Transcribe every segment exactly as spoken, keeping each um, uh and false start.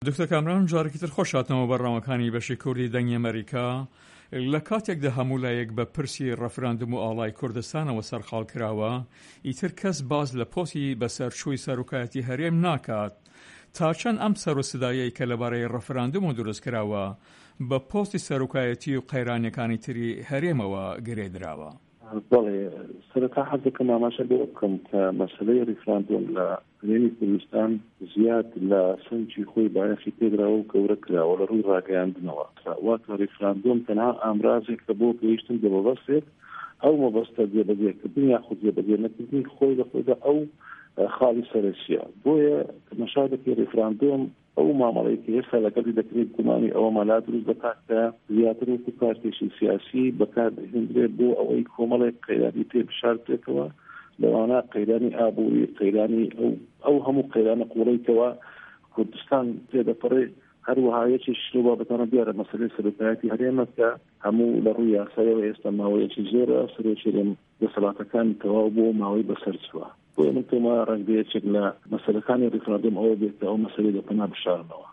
دکتۆر کامران جارێکی تر خۆش هاتنەوە بەڕامەکانی بەشی کوردی دەنگی ئەمریکا لە کاتێکدا هەموو لایەک بە پرسی ڕەفراندم و ئاڵای کوردستانەوە سەرخاڵ کراوە ئیتر کەس باز لە پۆسی بەسەرچووی سەرۆکایەتی هەرێم ناکات تا چەند ئەم سەر و سدایەی کە لەبارەی ڕەفراندم و دروست کراوە بە پۆستی سەرۆکایەتی و قەیرانیەکانی تری هەرێمەوە گرێدراوە. بەڵێ سەرەتا حەز دەکەم ئاماژە بۆ بکەم کە مەسەلەی ڕیفراندۆم لە هەرێمی کوردستان زیاد لە سنجی خۆی بایەخی پێدراوە و گەورە کراوە لە ڕووی ڕاگەیاندنەوە واتە ڕیفراندۆم تەنها ئامرازێک کە بۆ گەیشتن بە مەبەستێک ئەو مەبەستە جێبەجێکردن یاخود جێبەجێنەکردنی خۆی لە خۆیدا ئەو خاڵی سەرچیە بۆیە مەشارێکی ڕیفراندۆم ئەو مامەڵەیەکی هێستا لەگەڵی دەکرێت گومانی ئەوە مەلا دروست دەکات کە زیاتر وەکو پارتێکی سیاسی بەکاردەهێنرێت بۆ ئەوەی کۆمەڵێک قەیرانی پێ بشاردرێتەوە لەوانە قەیرانی ئابووری قەیرانی ئەو ئەو هەموو قەیرانە قوڵەیتەوە کوردستان تێدەپەڕێ هەروەها یەکێک شتۆ بابەتانە دیارە مەسەلەی سەرۆکایەتی هەرێمە کە هەموو لە ڕووی یاسایەوە ئێستا ماوەیەکی زۆرە سەرۆکێرێن دەسەڵاتەکانی تەواو بۆ ماوەی بەسەرچووە بۆیە من پێما ڕەنگەیەکێک لە مەسەلەکانی ڕیفراندۆم ئەوە بێت ئەو مەسەلەی دەپەنا بشارنەوە.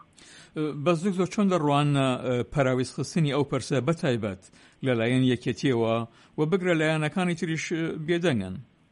بەس دکتۆر چۆن دەڕوانە پەراویستخستنی ئەو پەرسە بەتایبەت لەلایەن یەکێتیەوە و بگرە لایەنەکانی تریش بێدەنگن؟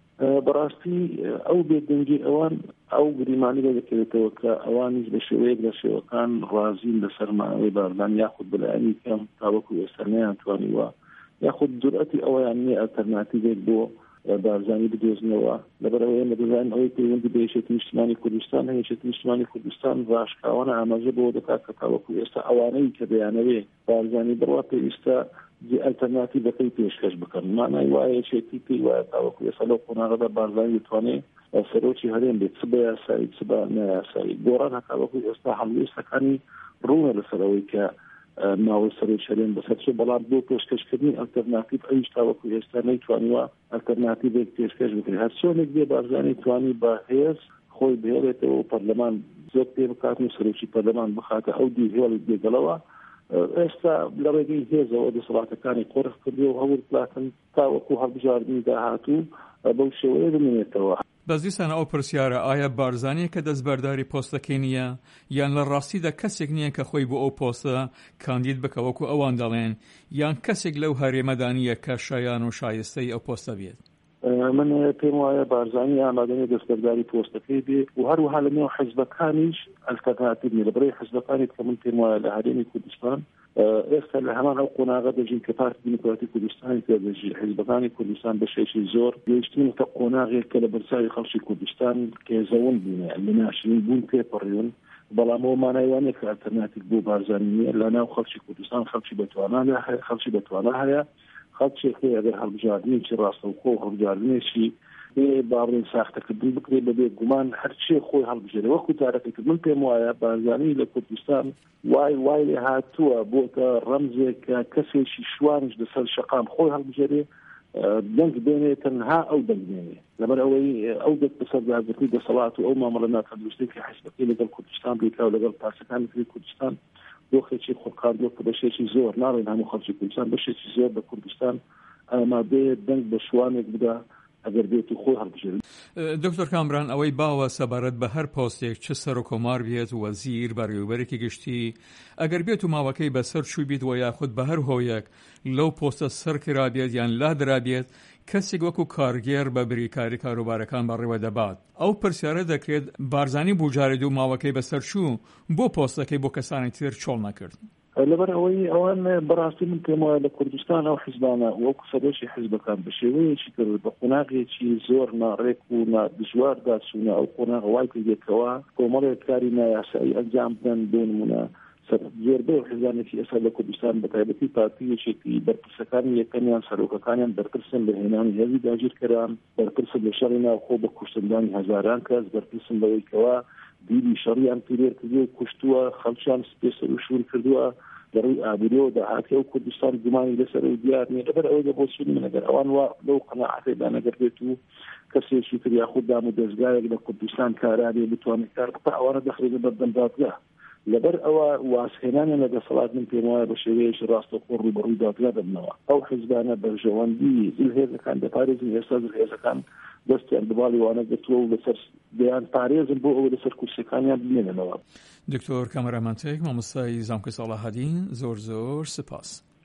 بەڕاستی ئەو بێدەنگی ئەوان ئەو گریمانی لە دەکەوێتەوە کە ئەوانیش بە شێوەیەک لە شێوەکان ڕازین لەسەر ماوەی باردان یاخود بەلایەنی کەم تاوەکو ئێستا نەیانتوانیوە یاخود جورئەتی ئەوەیان نییە ئەلتەرناتیڤێک بۆ بارزانی بدۆزنەوە لەبەرەوەی مەدەزانین ئەوەی پەیوەندی بە یەکێتی نیشتیمانی کوردستان هەیە یەکێتی نیشتیمانی کوردستان ڕاشکاوانە ئاماژە بۆ دەکات کە تاوەکو ئێستا ئەوانەی کە دەیانەوێ بارزانی بڕوا پێویستە ئەلتەرناتیڤەکەی پێشکەش بکەن مانای وایە یەکێتی پێی وایە تاوەکو ئێستا لەو قۆناغەدا بارزانی دەتوانێت سەرۆکی هەرێم بێت چ بە یاسایی چ بە نایاسایی گۆڕان هەتاوەکو ئێستا هەڵوێستەکانی ڕوونە لەسەرەوەی کە ماوەی سەرۆکی هەرێم بەسەر چێ بەڵام بۆ پێشکەشکردنی ئەلتەرناتیڤ ئەویش تاوەکو ئێستا نەیتوانیوە ئەلتەرناتیڤێک پێشکەش بکرێت هەر چۆنێک بێ بارزانی توانی بە هێز خۆی بهێڵێتەوە پەرلەمان زۆر پێ بکات و سەرۆکی پەرلەمان بخاتە ئەو دیهێڵی بێگەڵەوە ئێستا لە ڕێگەی هێزەوە دەسەڵاتەکانی قۆرخ کردووە و هەوڵ بڵاتن تاوەکو هەڵبژاردننی داهاتوو بەو شێوەیە بمێنێتەوە. بەزیسان ئەو پرسیارە ئایا بارزانیە کە دەستبەرداری پۆستەکەی نییە یان لە ڕاستیدا کەسێک نییە کە خۆی بۆ ئەو پۆستە کاندید بکە وەکو ئەوان دەڵێن یان کەسێک لەو هەرێمەدانیە کە شایان و شایستەی ئەو پۆستە بێت؟ من پێم وایە بارزانی ئامادەنی دەستبەرداری پۆستەکەی بێت و هەروەها لە نێو حیزبەکانیش ئەلتەرناتیڤ نیە لەبەرەوەی حیزبەکانی کە من پێم وایە لە هەرێمی کوردستان ئێستا لە هەمان ئەو قۆناغە دەژین کە پارتی دیموکراتی کوردستانی پێدەژی حیزبەکانی کوردستان بەشێکی زۆر گەیشتونەتە قۆناغێک کە لە بەرچاوی خەڵکی کوردستان کێزەون بوونە لە ناشرین بوون پێپەڕیون بەڵام ئەوە مانایوانێ کە ئەلتەرناتیڤ بۆ بارزانی نییە لە ناو خەڵکی کوردستان خەڵکی بەتوانان هەیە خەڵکی بەتوانە هەیە خەڵکێک هەیە ئەگەر هەڵبژاردنێکی ڕاستەوخۆ و هەڵبژاردنێکی باڕێن ساختەکردن بکرێت بەبێ گومان هەرچێ خۆی هەڵبژێرێ وەکو تارەکەی من پێم وایە بارزانی لە کوردستان وای وای لێ هاتووە بۆتە ڕەمزێک کە کەسێکی شوانش لەسەر شەقام خۆی هەڵبژێرێ دەنگ بێنێ تەنها ئەو دەنگ بێنێ لەبەر ئەوەی ئەو دەست بەسەردارگرتنی دەسەڵات و ئەو مامەڵە ناتەندروستێکی حیزبەکەی لەگەڵ کوردستان بێکا و لەگەڵ پارچەکانی تری کوردستان دۆخێکی خۆڕکاردووە کە بەشێکی زۆر ناڕێن هەموو خەڵکی کوردستان بەشێکی زۆر بە کوردستان ئامادەیە دەنگ بە شوانێک بدا ئەگەر بێت و خۆی هەڵبژێرێت. دکتۆر کامران ئەوەی باوە سەبارەت بە هەر پۆستێک چ سەر و کۆمار بێت وەزیر بەڕێوەبەرێکی گشتی ئەگەر بێت و ماوەکەی بەسەر چووی بیت و یاخود بە هەر هۆیەک لەو پۆستە سەر کرابێت یان لادرابێت کەسێک وەکو کارگێر بە بریکاری کاروبارەکان بەڕێوە دەبات ئەو پرسیارە دەکرێت بارزانی بوجارێت و ماوەکەی بەسەر چوو بۆ پۆستەکەی بۆ کەسانی تر چۆڵ نەکرد. لەبەر ئەوەی ئەوان بەڕاستی من پێم وایە لە کوردستان ئەو حیزبانە وەکو سەرۆکی حیزبەکان بە شێوەیەکی کرد بە قۆناغێکی زۆر ناڕێک و دژوار داچوونە ئەو قۆناغ وای کردێتەوە کۆمەڵێک کاری نایاسایی ئەنجام بدەن بۆ نمونە زۆربەی حیزبانێکی ئێستا لە کوردستان بە تایبەتی پارتیەکێکی بەرپرسەکانی یەکەمیان سەرۆکەکانیان بەرپرسن لە هێنانی هێزی داگیرکەران بەرپرسن لە شەڕی ناوخۆ بە کوشتندانی هەزاران کەس بەرپرسن لەوەیکەوە دیری شەڕیان پێرێر کردووە و کوشتووە خەڵکیان سپێسەر و شور کردووە لەڕووی ئابوورەوە داهاتیە و کوردستان گومانی لەسەر و دیار نیە لەبەر ئەوەی دەبۆچین من ئەگەر ئەوان وا لەو قەناعەتێدا نەگەڕێت و کەسێکی تر یاخود دام و دەستگایەک لە کوردستان کارانێ بتوانێت کار بکات ئەوانە دەخرێتە بەردەم دادگا لەبەر ئەوە واسهێنانە لە دەسەڵات من پێم وایە بە شێوەیەکی ڕاستەوخۆ ڕوبەڕووی دادگا دەبنەوە. ئەو حیزبانە بەرژەوەندی زلهێزەکان دەپارێزن، ئێستا زلهێزەکان دەستیان بباڵی وانە دەتووە و لەسەر دەیان پارێزن بۆ ئەوە لەسەر کورسەکانیان بمێننەوە. دکتۆر کامەرامانتێک مامۆستای زانکۆی ساڵاحەدین، زۆر زۆر سپاس.